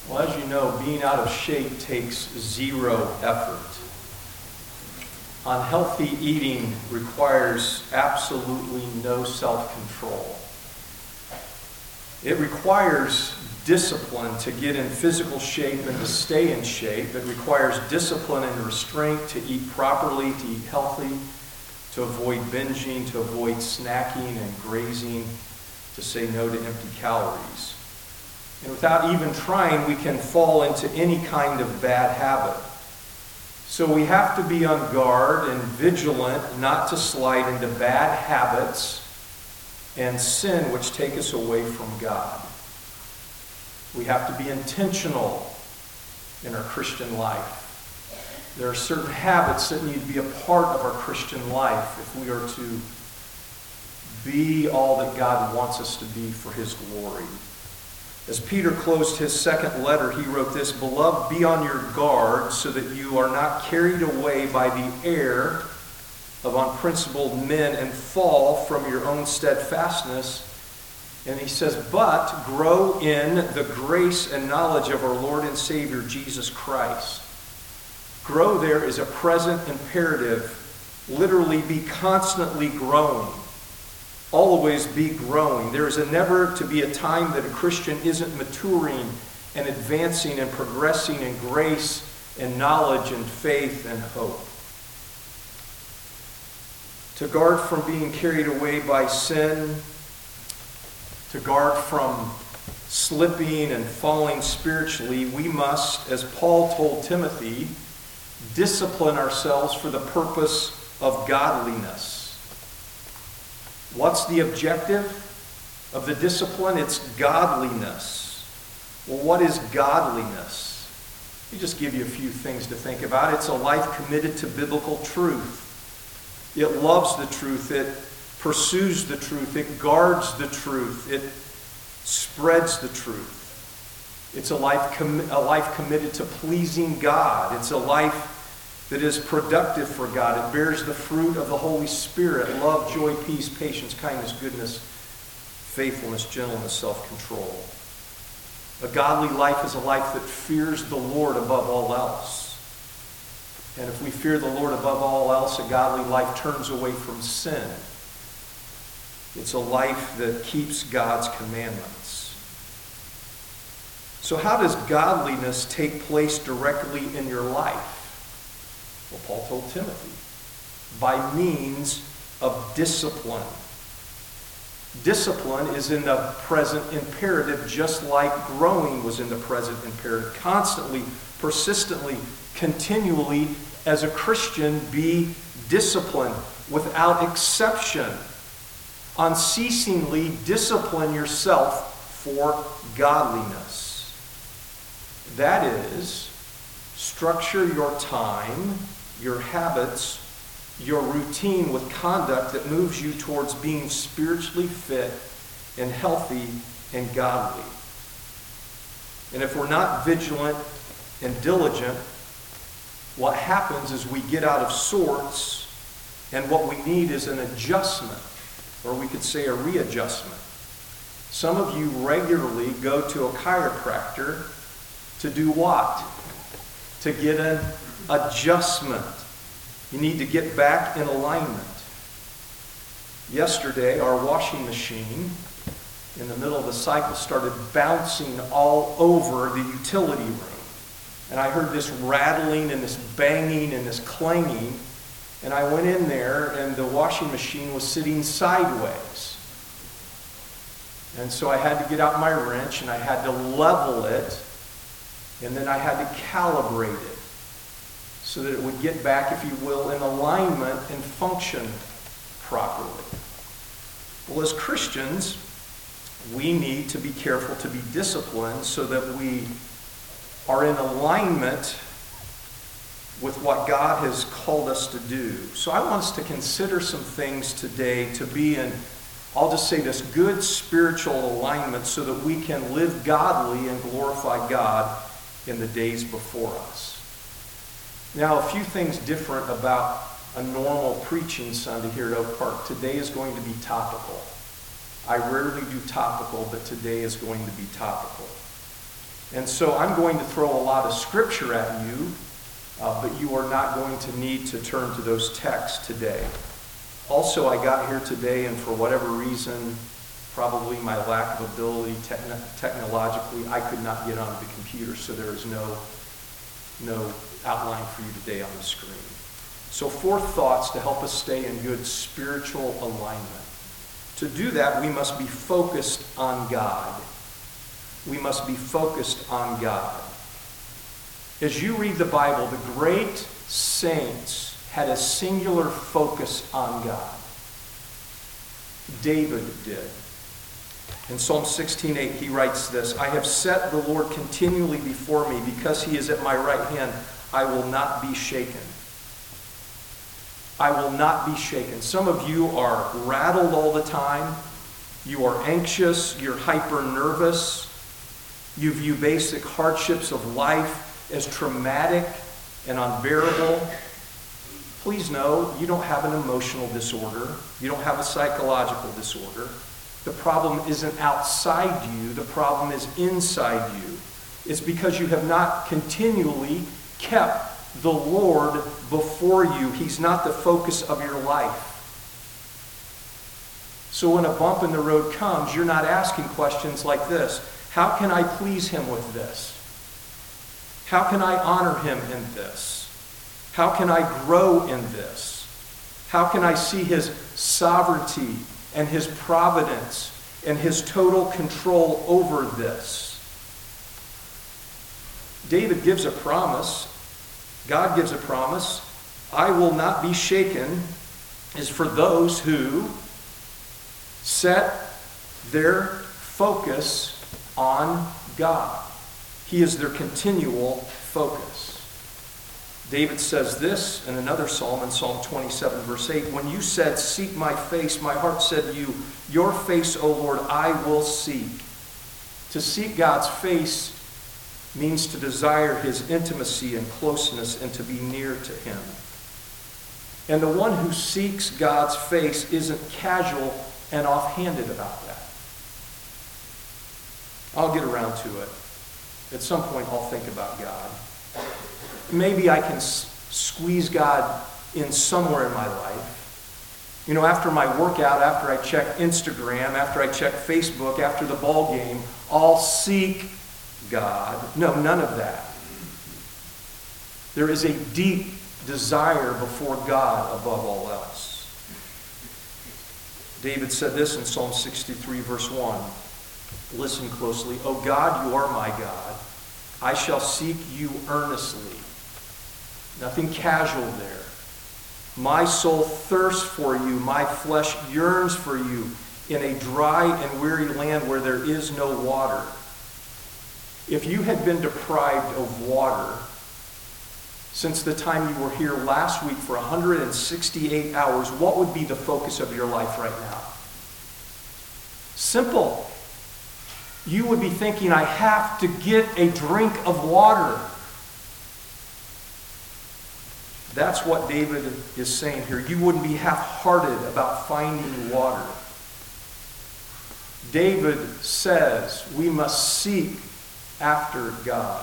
Well, as you know, being out of shape takes zero effort. Unhealthy eating requires absolutely no self-control. It requires discipline to get in physical shape and to stay in shape. It requires discipline and restraint to eat properly, to eat healthy, to avoid binging, to avoid snacking and grazing, to say no to empty calories. And without even trying, we can fall into any kind of bad habit. So we have to be on guard and vigilant not to slide into bad habits and sin which take us away from God. We have to be intentional in our Christian life. There are certain habits that need to be a part of our Christian life if we are to be all that God wants us to be for His glory. As Peter closed his second letter, he wrote this, "Beloved, be on your guard so that you are not carried away by the error of unprincipled men and fall from your own steadfastness." And he says, "But grow in the grace and knowledge of our Lord and Savior, Jesus Christ." Grow there is a present imperative. Literally, be constantly growing. Always be growing. There is never to be a time that a Christian isn't maturing and advancing and progressing in grace and knowledge and faith and hope. To guard from being carried away by sin, to guard from slipping and falling spiritually, we must, as Paul told Timothy, discipline ourselves for the purpose of godliness. What's the objective of the discipline? It's godliness. Well, what is godliness? Let me just give you a few things to think about. It's a life committed to biblical truth. It loves the truth. It pursues the truth. It guards the truth. It spreads the truth. It's a life committed to pleasing God. It's a life that is productive for God. It bears the fruit of the Holy Spirit: love, joy, peace, patience, kindness, goodness, faithfulness, gentleness, self-control. A godly life is a life that fears the Lord above all else. And if we fear the Lord above all else, a godly life turns away from sin. It's a life that keeps God's commandments. So how does godliness take place directly in your life? Well, Paul told Timothy, by means of discipline. Discipline is in the present imperative, just like growing was in the present imperative. Constantly, persistently, continually, as a Christian, be disciplined without exception. Unceasingly discipline yourself for godliness. That is, structure your time, your habits, your routine with conduct that moves you towards being spiritually fit and healthy and godly. And if we're not vigilant and diligent, what happens is we get out of sorts, and what we need is an adjustment, or we could say a readjustment. Some of you regularly go to a chiropractor to do what? To get an adjustment. You need to get back in alignment. Yesterday, our washing machine in the middle of the cycle started bouncing all over the utility room. And I heard this rattling and this banging and this clanging. And I went in there and the washing machine was sitting sideways. And so I had to get out my wrench and I had to level it. And then I had to calibrate it so that it would get back, if you will, in alignment and function properly. Well, as Christians, we need to be careful to be disciplined so that we are in alignment with what God has called us to do. So I want us to consider some things today to be in, I'll just say this, good spiritual alignment so that we can live godly and glorify God in the days before us. Now, a few things different about a normal preaching Sunday here at Oak Park. Today is going to be topical. I rarely do topical, but today is going to be topical. And so I'm going to throw a lot of scripture at you, but you are not going to need to turn to those texts today. Also, I got here today, and for whatever reason, probably my lack of ability technologically, I could not get onto the computer, so there is no outline for you today on the screen. So 4 thoughts to help us stay in good spiritual alignment. To do that, we must be focused on God. We must be focused on God. As you read the Bible, the great saints had a singular focus on God. David did. In Psalm 16:8, he writes this, "I have set the Lord continually before me. Because he is at my right hand, I will not be shaken." I will not be shaken. Some of you are rattled all the time. You are anxious. You're hyper nervous. You view basic hardships of life as traumatic and unbearable. Please know you don't have an emotional disorder. You don't have a psychological disorder. The problem isn't outside you. The problem is inside you. It's because you have not continually kept the Lord before you. He's not the focus of your life. So when a bump in the road comes, you're not asking questions like this. How can I please him with this? How can I honor him in this? How can I grow in this? How can I see his sovereignty and his providence and his total control over this? David gives a promise. God gives a promise. I will not be shaken is for those who set their focus on God. He is their continual focus. David says this in another psalm, in Psalm 27, verse 8, "When you said, 'Seek my face,' my heart said to you, 'Your face, O Lord, I will seek.'" To seek God's face means to desire his intimacy and closeness and to be near to him. And the one who seeks God's face isn't casual and offhanded about that. I'll get around to it. At some point, I'll think about God. Maybe I can squeeze God in somewhere in my life. You know, after my workout, after I check Instagram, after I check Facebook, after the ball game, I'll seek God. No, none of that. There is a deep desire before God above all else. David said this in Psalm 63, verse 1. Listen closely. "O God, you are my God. I shall seek you earnestly." Nothing casual there. "My soul thirsts for you. My flesh yearns for you in a dry and weary land where there is no water." If you had been deprived of water since the time you were here last week for 168 hours, what would be the focus of your life right now? Simple. You would be thinking, I have to get a drink of water. That's what David is saying here. You wouldn't be half-hearted about finding water. David says we must seek after God.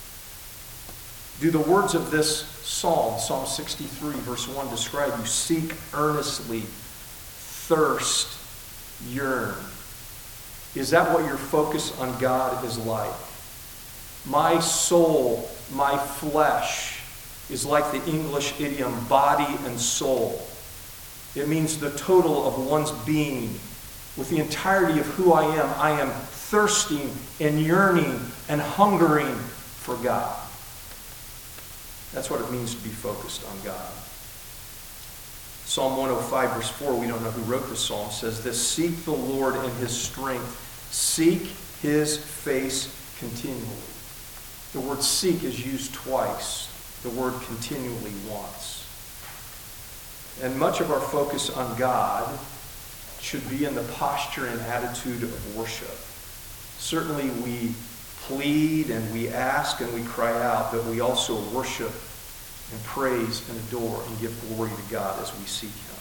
Do the words of this psalm, Psalm 63, verse 1, describe you? Seek earnestly, thirst, yearn. Is that what your focus on God is like? My soul, my flesh, is like the English idiom body and soul. It means the total of one's being. With the entirety of who I am thirsting and yearning and hungering for God. That's what it means to be focused on God. Psalm 105, verse 4, we don't know who wrote this psalm, says this: "Seek the Lord in his strength. Seek his face continually." The word seek is used twice. The word continually once. And much of our focus on God should be in the posture and attitude of worship. Certainly we plead and we ask and we cry out, but we also worship and praise and adore and give glory to God as we seek him.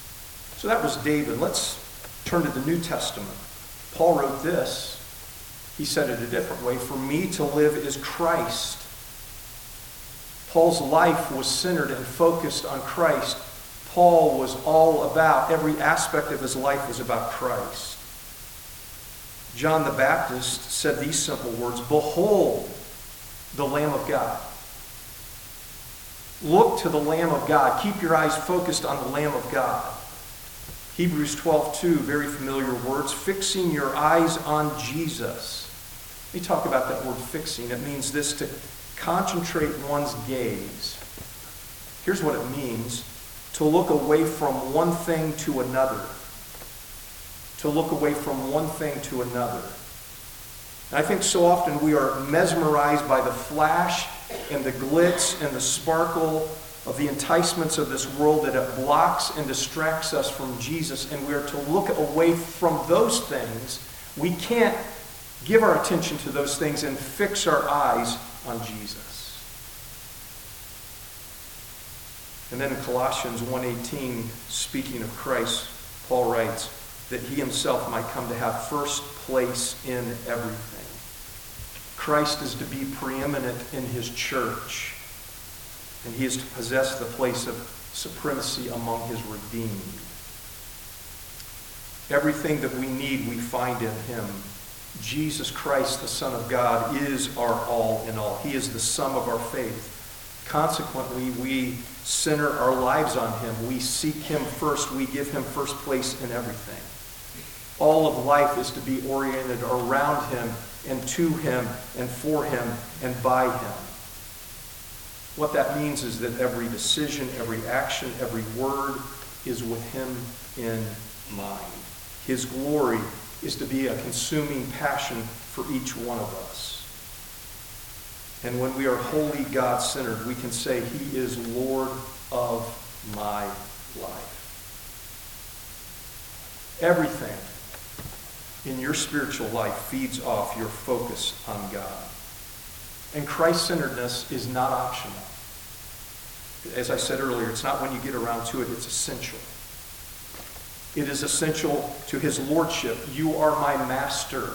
So that was David. Let's turn to the New Testament. Paul wrote this He said it a different way. For me to live is Christ. Paul's life was centered and focused on Christ. Paul was all about, every aspect of his life was about Christ. John the Baptist said these simple words, "Behold, the Lamb of God." Look to the Lamb of God. Keep your eyes focused on the Lamb of God. Hebrews 12:2, very familiar words, fixing your eyes on Jesus. Let me talk about that word fixing. It means this, to concentrate one's gaze. Here's what it means: to look away from one thing to another. To look away from one thing to another. And I think so often we are mesmerized by the flash and the glitz and the sparkle of the enticements of this world, that it blocks and distracts us from Jesus, and we are to look away from those things. We can't give our attention to those things and fix our eyes on Jesus. And then in Colossians 1:18, speaking of Christ, Paul writes that he himself might come to have first place in everything. Christ is to be preeminent in his church, and he is to possess the place of supremacy among his redeemed. Everything that we need, we find in him. Jesus Christ, the Son of God, is our all in all. He is the sum of our faith. Consequently, we center our lives on him. We seek him first. We give him first place in everything. All of life is to be oriented around him and to him and for him and by him. What that means is that every decision, every action, every word is with him in mind. His glory is to be a consuming passion for each one of us. And when we are wholly God-centered, we can say he is Lord of my life. Everything in your spiritual life feeds off your focus on God. And Christ-centeredness is not optional. As I said earlier, it's not when you get around to it, it's essential. It is essential to his lordship. You are my master.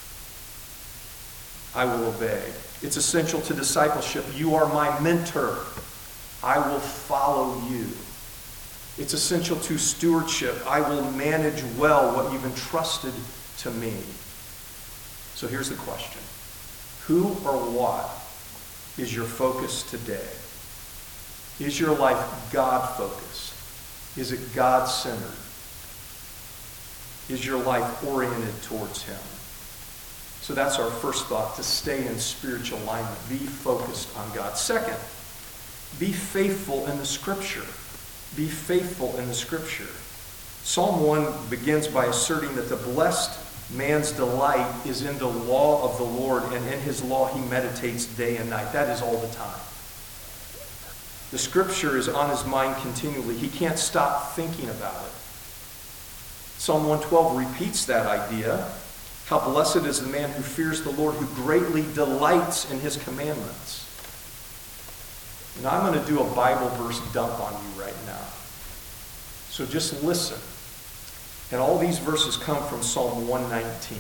I will obey. It's essential to discipleship. You are my mentor. I will follow you. It's essential to stewardship. I will manage well what you've entrusted to me. So here's the question. Who or what is your focus today? Is your life God-focused? Is it God-centered? Is your life oriented towards him? So that's our first thought, to stay in spiritual alignment. Be focused on God. Second, be faithful in the Scripture. Be faithful in the Scripture. Psalm 1 begins by asserting that the blessed man's delight is in the law of the Lord, and in his law he meditates day and night. That is all the time. The Scripture is on his mind continually. He can't stop thinking about it. Psalm 112 repeats that idea. How blessed is the man who fears the Lord, who greatly delights in his commandments. And I'm going to do a Bible verse dump on you right now. So just listen. And all these verses come from Psalm 119.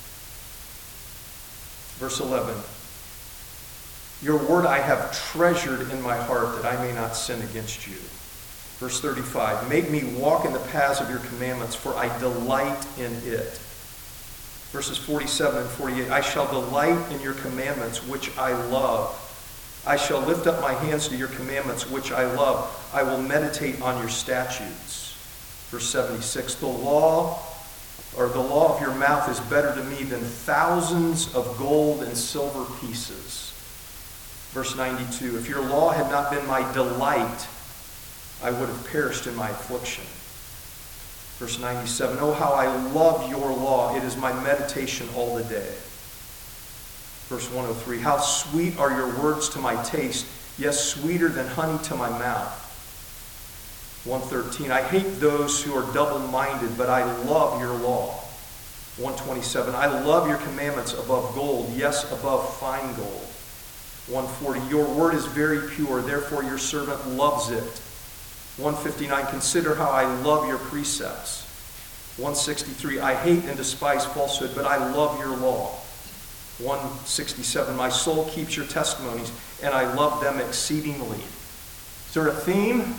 Verse 11. Your word I have treasured in my heart, that I may not sin against you. Verse 35. Make me walk in the paths of your commandments, for I delight in it. Verses 47 and 48, I shall delight in your commandments, which I love. I shall lift up my hands to your commandments, which I love. I will meditate on your statutes. Verse 76, the law of your mouth is better to me than thousands of gold and silver pieces. Verse 92, if your law had not been my delight, I would have perished in my affliction. Verse 97, oh, how I love your law. It is my meditation all the day. Verse 103, how sweet are your words to my taste, yes, sweeter than honey to my mouth. 113, I hate those who are double-minded, but I love your law. 127, I love your commandments above gold, yes, above fine gold. 140, your word is very pure, therefore your servant loves it. 159, consider how I love your precepts. 163, I hate and despise falsehood, but I love your law. 167, my soul keeps your testimonies, and I love them exceedingly. Is there a theme?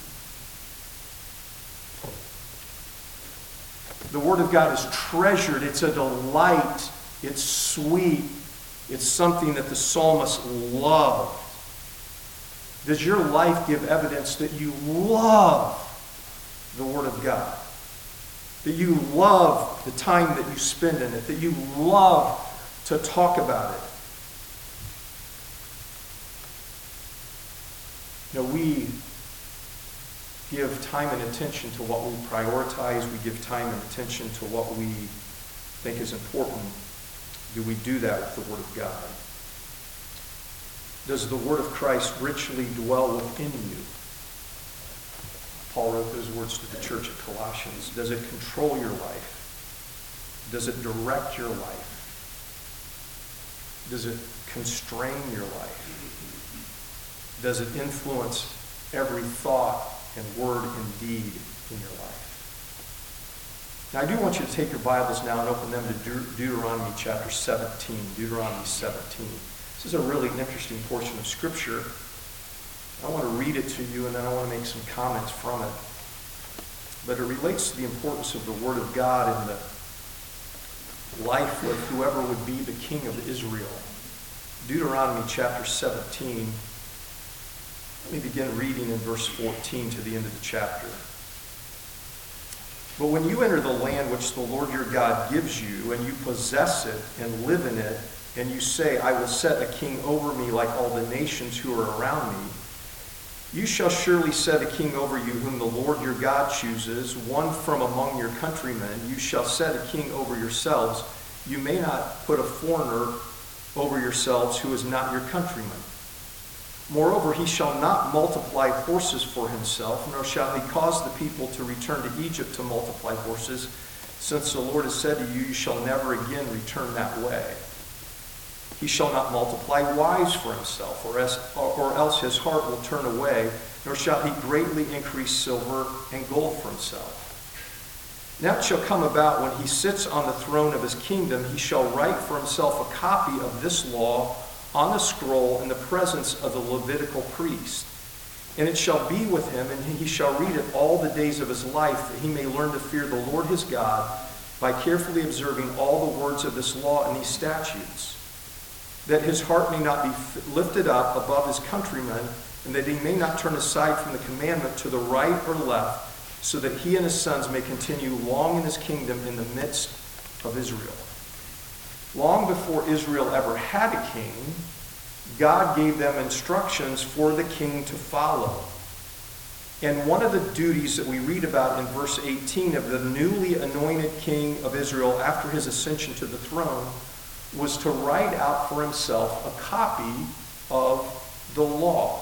The Word of God is treasured. It's a delight. It's sweet. It's something that the psalmist loved. Does your life give evidence that you love the Word of God? That you love the time that you spend in it? That you love to talk about it? We give time and attention to what we prioritize. We give time and attention to what we think is important. Do we do that with the Word of God? Does the Word of Christ richly dwell within you? Paul wrote those words to the church at Colossians. Does it control your life? Does it direct your life? Does it constrain your life? Does it influence every thought and word and deed in your life? Now, I do want you to take your Bibles now and open them to Deuteronomy chapter 17. Deuteronomy 17. This is a really interesting portion of Scripture. I want to read it to you, and then I want to make some comments from it. But it relates to the importance of the Word of God in the life of whoever would be the king of Israel. Deuteronomy chapter 17. Let me begin reading in verse 14 to the end of the chapter. But when you enter the land which the Lord your God gives you, and you possess it and live in it, and you say, I will set a king over me like all the nations who are around me, you shall surely set a king over you whom the Lord your God chooses, one from among your countrymen. You shall set a king over yourselves. You may not put a foreigner over yourselves who is not your countryman. Moreover, he shall not multiply horses for himself, nor shall he cause the people to return to Egypt to multiply horses, since the Lord has said to you, you shall never again return that way. He shall not multiply wives for himself, or else his heart will turn away, nor shall he greatly increase silver and gold for himself. Now it shall come about when he sits on the throne of his kingdom, he shall write for himself a copy of this law on a scroll in the presence of the Levitical priest. And it shall be with him, and he shall read it all the days of his life, that he may learn to fear the Lord his God by carefully observing all the words of this law and these statutes, that his heart may not be lifted up above his countrymen, and that he may not turn aside from the commandment to the right or left, so that he and his sons may continue long in his kingdom in the midst of Israel. Long before Israel ever had a king, God gave them instructions for the king to follow. And one of the duties that we read about in verse 18 of the newly anointed king of Israel after his ascension to the throne was to write out for himself a copy of the law.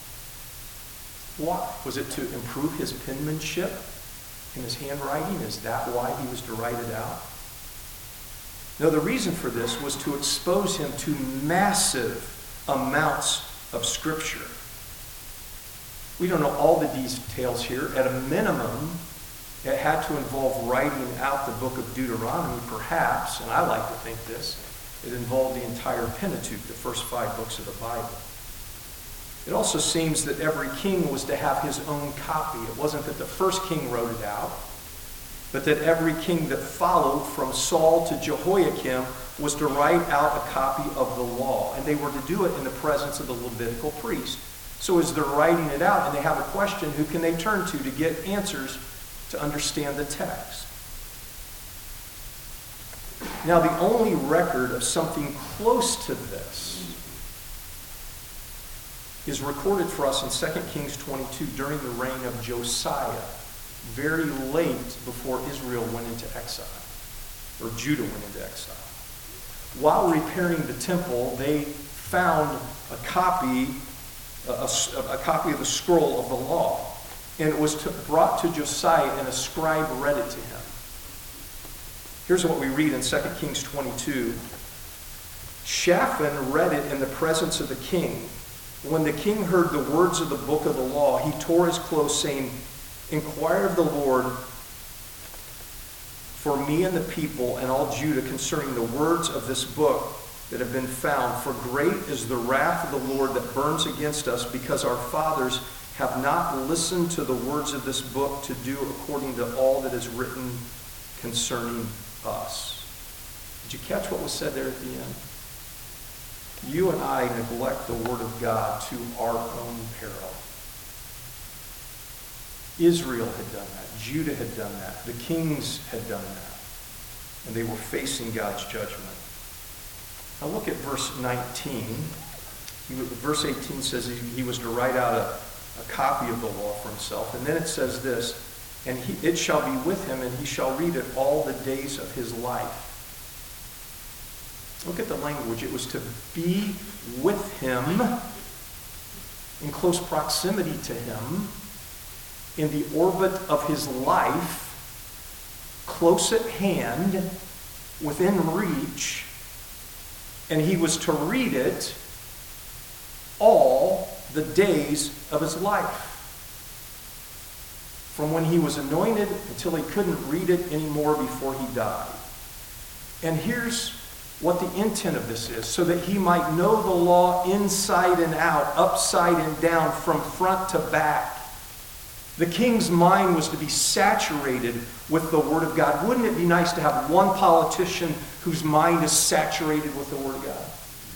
Why? Was it to improve his penmanship in his handwriting? Is that why he was to write it out? No, the reason for this was to expose him to massive amounts of Scripture. We don't know all the details here. At a minimum, it had to involve writing out the book of Deuteronomy, perhaps, and I like to think this, it involved the entire Pentateuch, the first 5 books of the Bible. It also seems that every king was to have his own copy. It wasn't that the first king wrote it out, but that every king that followed from Saul to Jehoiakim was to write out a copy of the law. And they were to do it in the presence of the Levitical priest. So as they're writing it out and they have a question, who can they turn to get answers to understand the text? Now, the only record of something close to this is recorded for us in 2 Kings 22 during the reign of Josiah, very late before Israel went into exile, or Judah went into exile. While repairing the temple, they found a copy of the scroll of the law, and it was brought to Josiah, and a scribe read it to him. Here's what we read in 2 Kings 22. Shaphan read it in the presence of the king. When the king heard the words of the book of the law, he tore his clothes, saying, Inquire of the Lord for me and the people and all Judah concerning the words of this book. that have been found. For great is the wrath of the Lord that burns against us, because our fathers have not listened to the words of this book to do according to all that is written concerning us. Did you catch what was said there at the end? You and I neglect the word of God to our own peril. Israel had done that. Judah had done that. The kings had done that. And they were facing God's judgment. Now look at verse 19. Verse 18 says he was to write out a copy of the law for himself. And then it says this, and it shall be with him, and he shall read it all the days of his life. Look at the language. It was to be with him, in close proximity to him, in the orbit of his life, close at hand, within reach, and he was to read it all the days of his life. From when he was anointed until he couldn't read it anymore before he died. And here's what the intent of this is, so that he might know the law inside and out, upside and down, from front to back. The king's mind was to be saturated with the Word of God. Wouldn't it be nice to have one politician whose mind is saturated with the Word of God?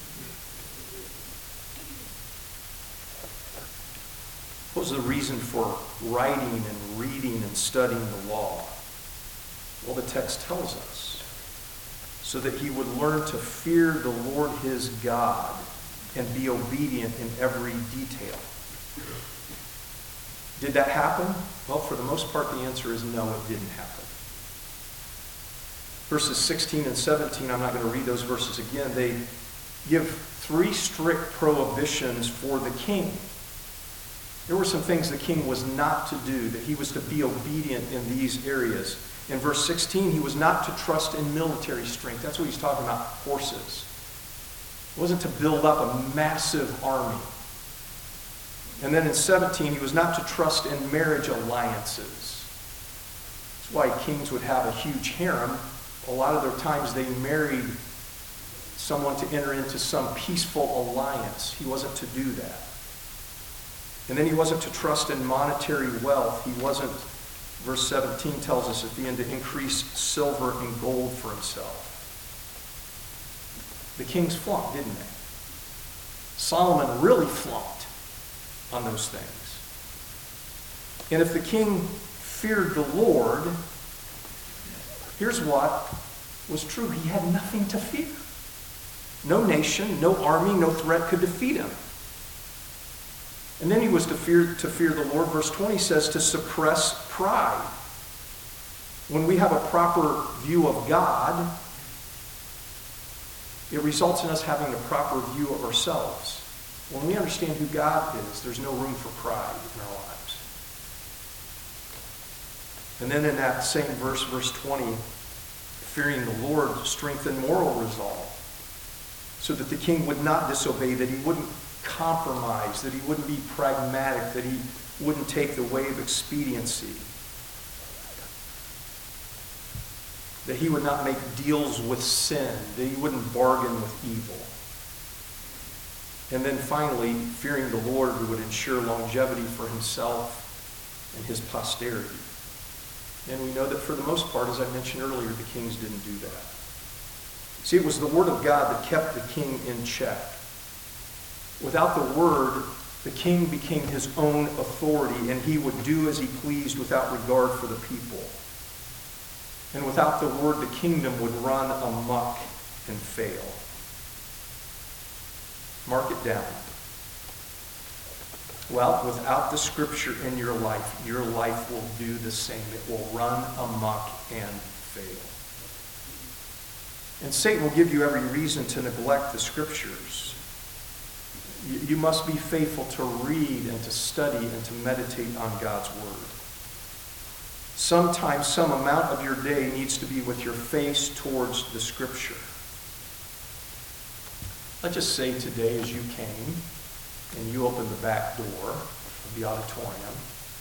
What was the reason for writing and reading and studying the law? Well, the text tells us. So that he would learn to fear the Lord his God and be obedient in every detail. Did that happen? Well, for the most part, the answer is no, it didn't happen. Verses 16 and 17, I'm not going to read those verses again. They give 3 strict prohibitions for the king. There were some things the king was not to do, that he was to be obedient in these areas. In verse 16, he was not to trust in military strength. That's what he's talking about, horses. It wasn't to build up a massive army. And then in 17, he was not to trust in marriage alliances. That's why kings would have a huge harem. A lot of their times they married someone to enter into some peaceful alliance. He wasn't to do that. And then he wasn't to trust in monetary wealth. He wasn't, verse 17 tells us at the end, to increase silver and gold for himself. The kings flunked, didn't they? Solomon really flunked on those things. And if the king feared the Lord, here's what was true. He had nothing to fear. No nation, no army, no threat could defeat him. And then he was to fear the Lord. Verse 20 says to suppress pride. When we have a proper view of God, it results in us having a proper view of ourselves. When we understand who God is, there's no room for pride in our lives. And then in that same verse, verse 20, fearing the Lord strengthened moral resolve, so that the king would not disobey, that he wouldn't compromise, that he wouldn't be pragmatic, that he wouldn't take the way of expediency, that he would not make deals with sin, that he wouldn't bargain with evil. And then finally, fearing the Lord who would ensure longevity for himself and his posterity. And we know that for the most part, as I mentioned earlier, the kings didn't do that. See, it was the word of God that kept the king in check. Without the word, the king became his own authority, and he would do as he pleased without regard for the people. And without the word, the kingdom would run amok and fail. Mark it down. Well, without the scripture in your life will do the same. It will run amok and fail. And Satan will give you every reason to neglect the scriptures. You must be faithful to read and to study and to meditate on God's word. Sometimes some amount of your day needs to be with your face towards the scripture. Let's just say today as you came and you opened the back door of the auditorium,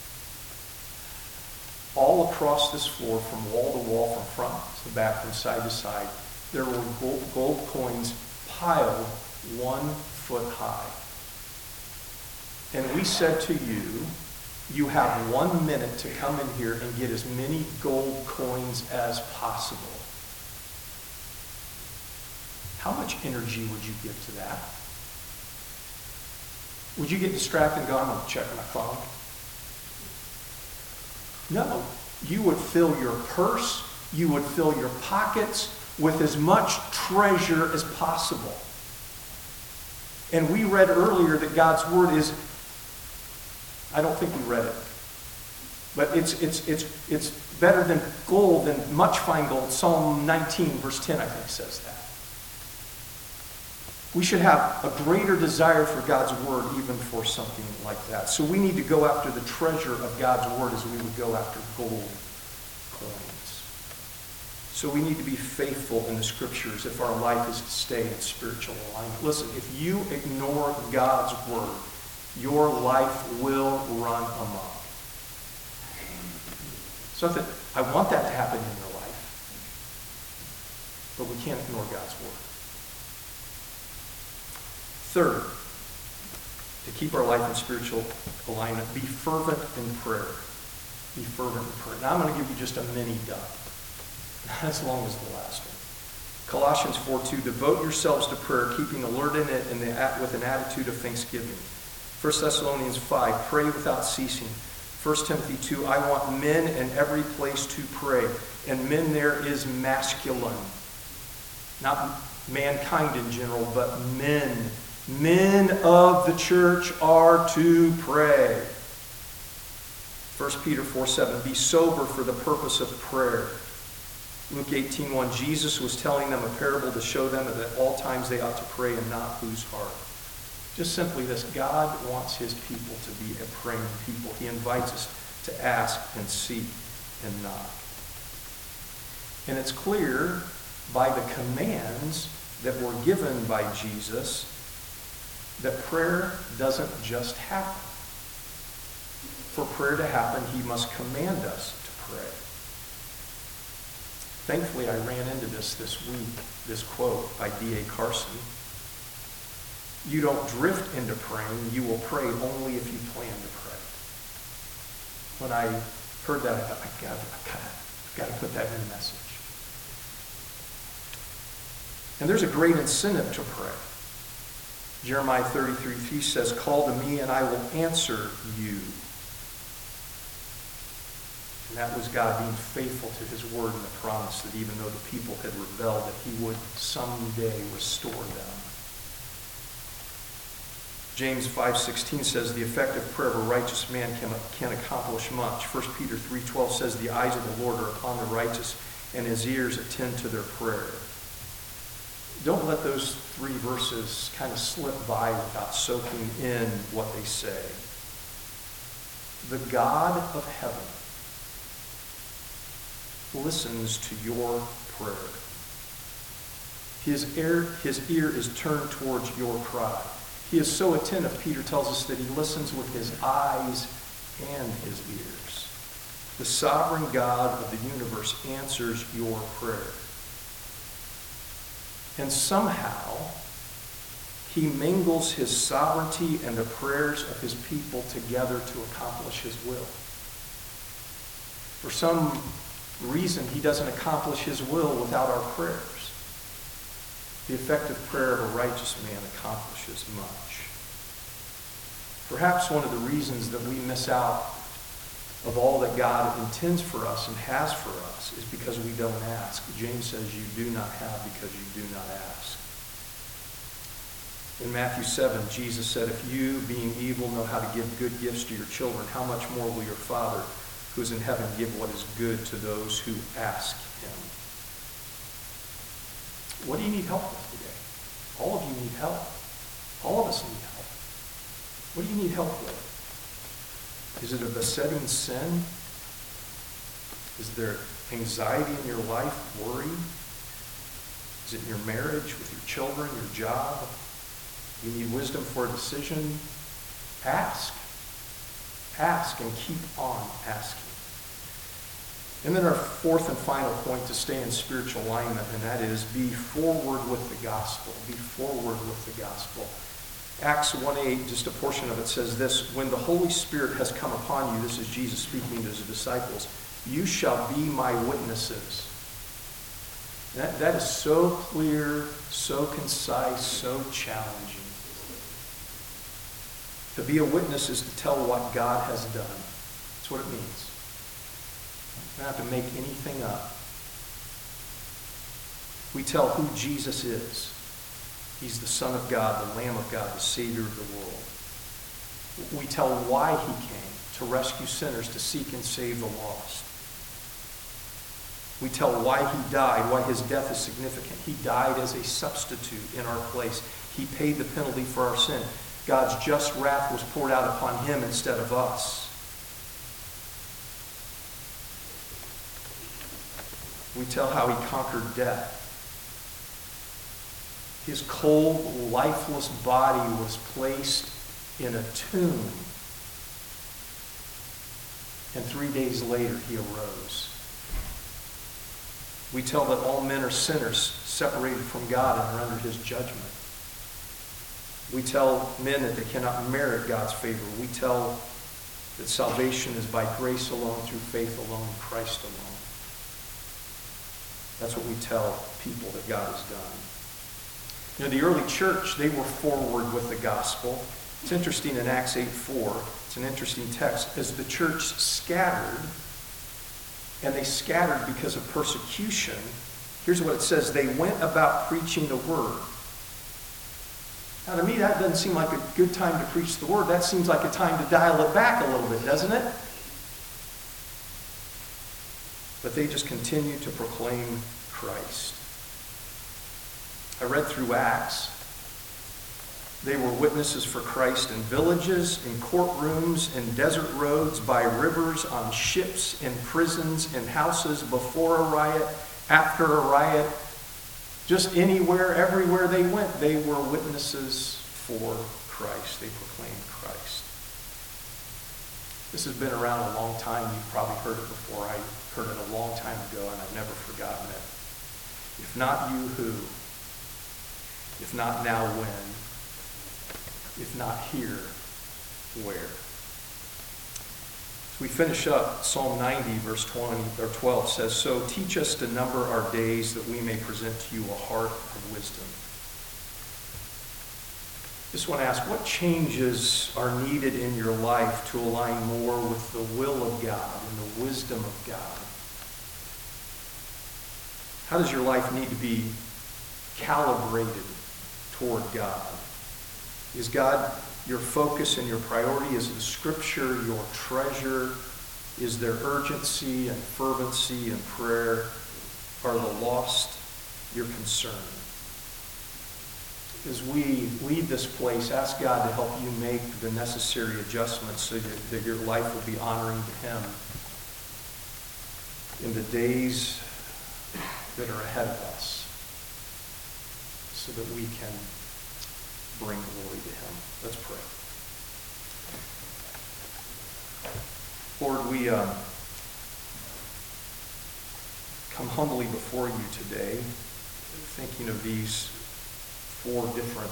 all across this floor, from wall to wall, from front to back, from side to side, there were gold coins piled 1 foot high. And we said to you, you have 1 minute to come in here and get as many gold coins as possible. How much energy would you give to that? Would you get distracted and go, I'm going to check my phone? No. You would fill your purse, you would fill your pockets with as much treasure as possible. And we read earlier that God's word is, I don't think we read it, but it's better than gold, than much fine gold. Psalm 19 verse 10 I think says that. We should have a greater desire for God's word even for something like that. So we need to go after the treasure of God's word as we would go after gold coins. So we need to be faithful in the scriptures if our life is to stay in spiritual alignment. Listen, if you ignore God's word, your life will run amok. So I want that to happen in your life, but we can't ignore God's word. Third, to keep our life in spiritual alignment, be fervent in prayer. Be fervent in prayer. Now I'm going to give you just a mini dump. Not as long as the last one. Colossians 4:2, devote yourselves to prayer, keeping alert in it with an attitude of thanksgiving. 1 Thessalonians 5, pray without ceasing. 1 Timothy 2, I want men in every place to pray. And men there is masculine. Not mankind in general, but men. Men of the church are to pray. 1 Peter 4:7, be sober for the purpose of prayer. Luke 18:1, Jesus was telling them a parable to show them that at all times they ought to pray and not lose heart. Just simply this, God wants his people to be a praying people. He invites us to ask and seek and knock. And it's clear by the commands that were given by Jesus that prayer doesn't just happen. For prayer to happen, he must command us to pray. Thankfully, I ran into this week, this quote by D.A. Carson. You don't drift into praying, you will pray only if you plan to pray. When I heard that, I thought, I've got to put that in the message. And there's a great incentive to pray. Jeremiah 33:3 says, call to me and I will answer you. And that was God being faithful to his word and the promise that even though the people had rebelled, that he would someday restore them. James 5:16 says, the effective prayer of a righteous man can accomplish much. 1 Peter 3:12 says, the eyes of the Lord are upon the righteous, and his ears attend to their prayer. Don't let those 3 verses kind of slip by without soaking in what they say. The God of heaven listens to your prayer. His ear is turned towards your cry. He is so attentive, Peter tells us, that he listens with his eyes and his ears. The sovereign God of the universe answers your prayer. And somehow, he mingles his sovereignty and the prayers of his people together to accomplish his will. For some reason, he doesn't accomplish his will without our prayers. The effective prayer of a righteous man accomplishes much. Perhaps one of the reasons that we miss out of all that God intends for us and has for us is because we don't ask. James says you do not have because you do not ask. In Matthew 7, Jesus said, if you, being evil, know how to give good gifts to your children, how much more will your Father who is in heaven give what is good to those who ask him? What do you need help with today? All of you need help. All of us need help. What do you need help with? Is it a besetting sin? Is there anxiety in your life, worry? Is it in your marriage, with your children, your job? You need wisdom for a decision? Ask. Ask and keep on asking. And then our fourth and final point to stay in spiritual alignment, and that is be forward with the gospel. Be forward with the gospel. Acts 1:8, just a portion of it says this, when the Holy Spirit has come upon you, this is Jesus speaking to his disciples, you shall be my witnesses. That is so clear, so concise, so challenging. To be a witness is to tell what God has done. That's what it means. You don't have to make anything up. We tell who Jesus is. He's the Son of God, the Lamb of God, the Savior of the world. We tell why he came, to rescue sinners, to seek and save the lost. We tell why he died, why his death is significant. He died as a substitute in our place. He paid the penalty for our sin. God's just wrath was poured out upon him instead of us. We tell how he conquered death. His cold, lifeless body was placed in a tomb. And 3 days later, he arose. We tell that all men are sinners, separated from God and are under his judgment. We tell men that they cannot merit God's favor. We tell that salvation is by grace alone, through faith alone, in Christ alone. That's what we tell people that God has done. You know, the early church, they were forward with the gospel. It's interesting in Acts 8:4, it's an interesting text. As the church scattered, and they scattered because of persecution, here's what it says, they went about preaching the word. Now to me, that doesn't seem like a good time to preach the word. That seems like a time to dial it back a little bit, doesn't it? But they just continue to proclaim Christ. I read through Acts. They were witnesses for Christ in villages, in courtrooms, in desert roads, by rivers, on ships, in prisons, in houses, before a riot, after a riot. Just anywhere, everywhere they went, they were witnesses for Christ. They proclaimed Christ. This has been around a long time. You've probably heard it before. I heard it a long time ago, and I've never forgotten it. If not you, who? If not now, when? If not here, where? As we finish up, Psalm 90, verse 20 or 12 says, so teach us to number our days that we may present to you a heart of wisdom. Just want to ask, what changes are needed in your life to align more with the will of God and the wisdom of God? How does your life need to be calibrated toward God? Is God your focus and your priority? Is the Scripture your treasure? Is there urgency and fervency and prayer? Are the lost your concern? As we leave this place, ask God to help you make the necessary adjustments so that your life will be honoring to him in the days that are ahead of us, so that we can bring glory to him. Let's pray. Lord, we come humbly before you today, thinking of these 4 different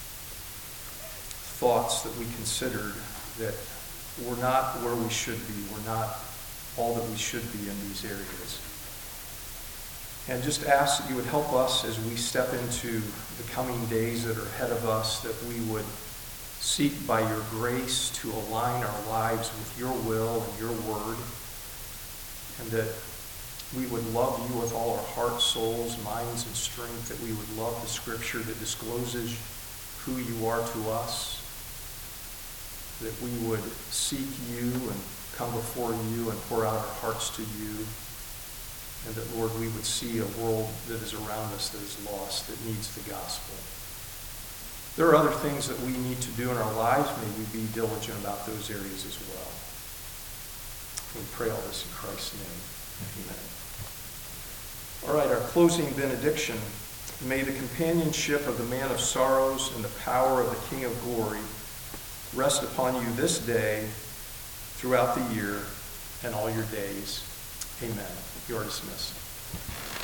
thoughts that we considered, that we're not where we should be. We're not all that we should be in these areas. And just ask that you would help us as we step into the coming days that are ahead of us, that we would seek by your grace to align our lives with your will and your word, and that we would love you with all our hearts, souls, minds, and strength, that we would love the Scripture that discloses who you are to us, that we would seek you and come before you and pour out our hearts to you, and that, Lord, we would see a world that is around us that is lost, that needs the gospel. There are other things that we need to do in our lives. May we be diligent about those areas as well. We pray all this in Christ's name. Amen. All right, our closing benediction. May the companionship of the man of sorrows and the power of the King of glory rest upon you this day, throughout the year, and all your days. Amen. You are dismissed.